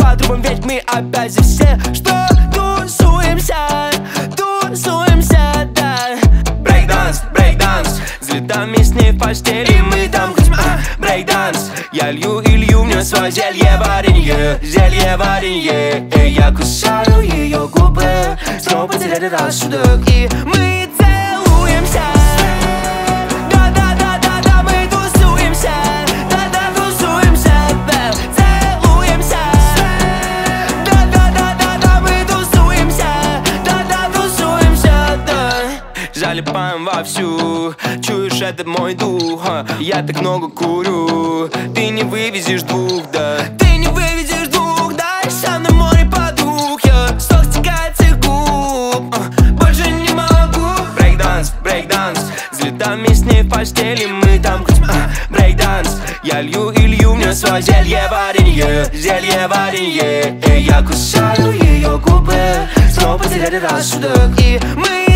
по трубам, ведь мы опять здесь все, что тусуемся, да. Брейкданс, брейкданс, взлетами с ней в постели, мы там крутим, брейкданс. Я лью и лью в нее свое зелье варенье, я кусаю ее губы, снова потеряли рассудок, и мы целуемся. Да-да-да-да-да, мы тусуемся, да-да, тусуемся, да, целуемся. Да-да-да-да-да, мы тусуемся, да-да, тусуемся, да. Залипаем вовсю, чуешь, это мой дух, я так много курю, ты не вывезешь двух, да. Ты не вывезешь двух, да, со мной море подруг, сок стекает с их губ, больше не могу. Брейкданс, брейкданс, взлетами с ней в постели, мы там крутим, брейкданс. Я лью и лью в нее свое зелье варенье, я кусаю ее губы, снова потеряли рассудок, и мы